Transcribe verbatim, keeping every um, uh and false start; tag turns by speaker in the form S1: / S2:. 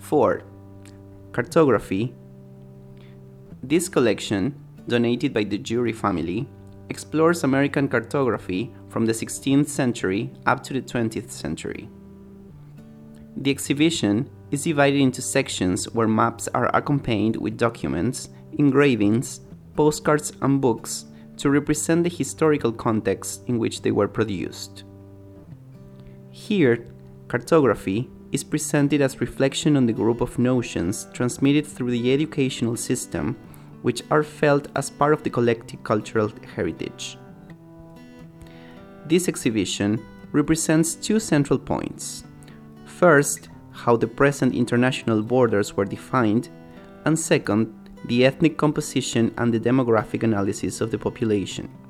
S1: four. Cartography. This collection, donated by the Jury family, explores American cartography from the sixteenth century up to the twentieth century. The exhibition is divided into sections where maps are accompanied with documents, engravings, postcards, and books to represent the historical context in which they were produced. Here, cartography is presented as reflection on the group of notions transmitted through the educational system, which are felt as part of the collective cultural heritage. This exhibition represents two central points. First, how the present international borders were defined, and second, the ethnic composition and the demographic analysis of the population.